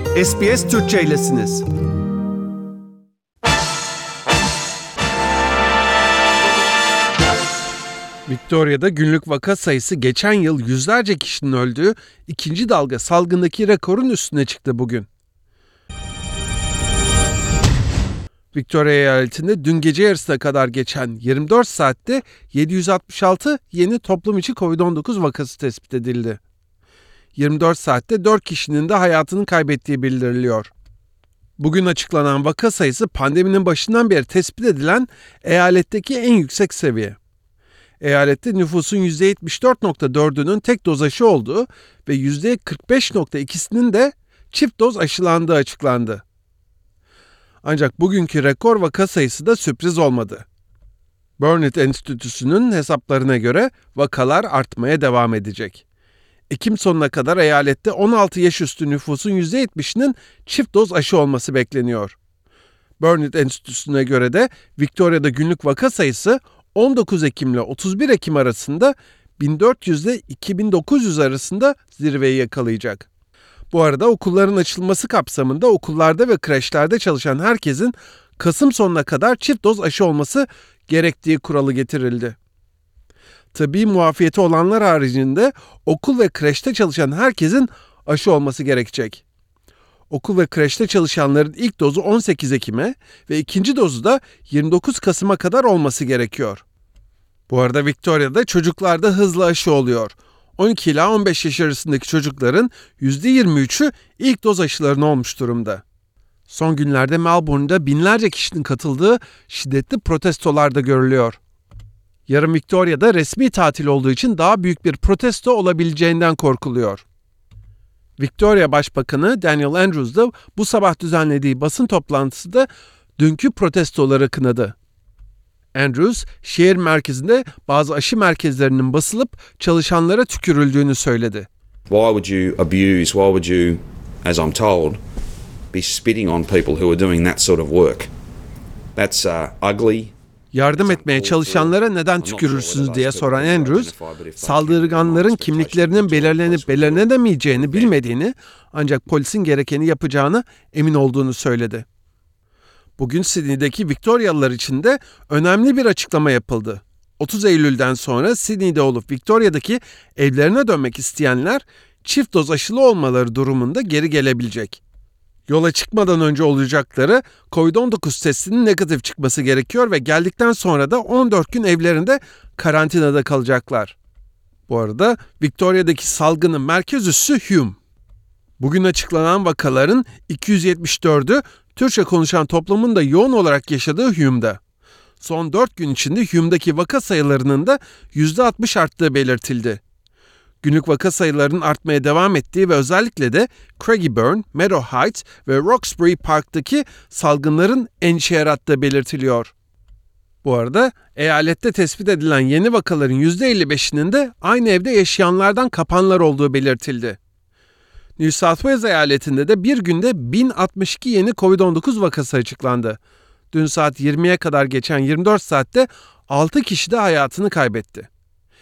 SBS Türkçe'ylesiniz. Victoria'da günlük vaka sayısı geçen yıl yüzlerce kişinin öldüğü ikinci dalga salgındaki rekorun üstüne çıktı bugün. Victoria eyaletinde dün gece yarısına kadar geçen 24 saatte 766 yeni toplum içi COVID-19 vakası tespit edildi. 24 saatte 4 kişinin de hayatını kaybettiği bildiriliyor. Bugün açıklanan vaka sayısı pandeminin başından beri tespit edilen eyaletteki en yüksek seviye. Eyalette nüfusun %74.4'ünün tek doz aşı olduğu ve %45.2'sinin de çift doz aşılandığı açıklandı. Ancak bugünkü rekor vaka sayısı da sürpriz olmadı. Burnet Enstitüsü'nün hesaplarına göre vakalar artmaya devam edecek. Ekim sonuna kadar eyalette 16 yaş üstü nüfusun %70'inin çift doz aşı olması bekleniyor. Burnet Enstitüsü'ne göre de Victoria'da günlük vaka sayısı 19 Ekim ile 31 Ekim arasında 1400 ile 2900 arasında zirveyi yakalayacak. Bu arada okulların açılması kapsamında okullarda ve kreşlerde çalışan herkesin Kasım sonuna kadar çift doz aşı olması gerektiği kuralı getirildi. Tıbbi muafiyeti olanlar haricinde okul ve kreşte çalışan herkesin aşı olması gerekecek. Okul ve kreşte çalışanların ilk dozu 18 Ekim'e ve ikinci dozu da 29 Kasım'a kadar olması gerekiyor. Bu arada Victoria'da çocuklarda hızlı aşı oluyor. 12 ila 15 yaş arasındaki çocukların %23'ü ilk doz aşılarını olmuş durumda. Son günlerde Melbourne'da binlerce kişinin katıldığı şiddetli protestolar da görülüyor. Yarın Victoria'da resmi tatil olduğu için daha büyük bir protesto olabileceğinden korkuluyor. Victoria Başbakanı Daniel Andrews da bu sabah düzenlediği basın toplantısında dünkü protestoları kınadı. Andrews, şehir merkezinde bazı aşı merkezlerinin basılıp çalışanlara tükürüldüğünü söyledi. Why would you abuse, why would you, as I'm told, be spitting on people who are doing that sort of work? That's ugly. Yardım etmeye çalışanlara neden tükürürsünüz diye soran Andrews, saldırganların kimliklerinin belirlenip belirlenemeyeceğini bilmediğini ancak polisin gerekeni yapacağını emin olduğunu söyledi. Bugün Sydney'deki Victorialılar için de önemli bir açıklama yapıldı. 30 Eylül'den sonra Sydney'de olup Victoria'daki evlerine dönmek isteyenler çift doz aşılı olmaları durumunda geri gelebilecek. Yola çıkmadan önce olacakları COVID-19 testinin negatif çıkması gerekiyor ve geldikten sonra da 14 gün evlerinde karantinada kalacaklar. Bu arada Victoria'daki salgının merkez üssü Hume. Bugün açıklanan vakaların 274'ü Türkçe konuşan toplumun da yoğun olarak yaşadığı Hume'da. Son 4 gün içinde Hume'daki vaka sayılarının da %60 arttığı belirtildi. Günlük vaka sayılarının artmaya devam ettiği ve özellikle de Craigieburn, Meadow Heights ve Roxbury Park'taki salgınların endişe yarattığı belirtiliyor. Bu arada eyalette tespit edilen yeni vakaların %55'inin de aynı evde yaşayanlardan kapanlar olduğu belirtildi. New South Wales eyaletinde de bir günde 1062 yeni COVID-19 vakası açıklandı. Dün saat 20'ye kadar geçen 24 saatte 6 kişi de hayatını kaybetti.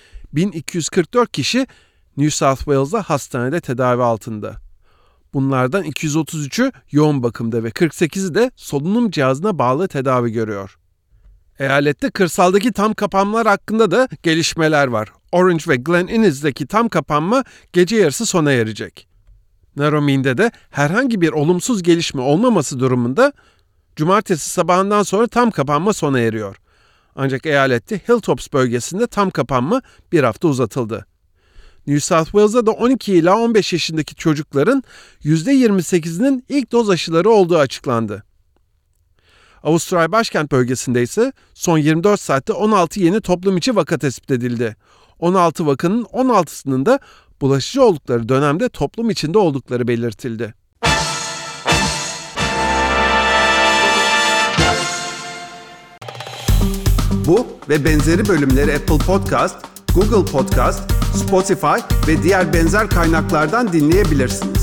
1244 kişi New South Wales'da hastanede tedavi altında. Bunlardan 233'ü yoğun bakımda ve 48'i de solunum cihazına bağlı tedavi görüyor. Eyalette kırsaldaki tam kapanmalar hakkında da gelişmeler var. Orange ve Glen Innes'deki tam kapanma gece yarısı sona erecek. Narromin'de de herhangi bir olumsuz gelişme olmaması durumunda cumartesi sabahından sonra tam kapanma sona eriyor. Ancak eyalette Hilltops bölgesinde tam kapanma bir hafta uzatıldı. New South Wales'da da 12 ila 15 yaşındaki çocukların %28'inin ilk doz aşıları olduğu açıklandı. Avustralya başkent bölgesinde ise son 24 saatte 16 yeni toplum içi vaka tespit edildi. 16 vakanın 16'sının da bulaşıcı oldukları dönemde toplum içinde oldukları belirtildi. Bu ve benzeri bölümleri Apple Podcast, Google Podcast, Spotify ve diğer benzer kaynaklardan dinleyebilirsiniz.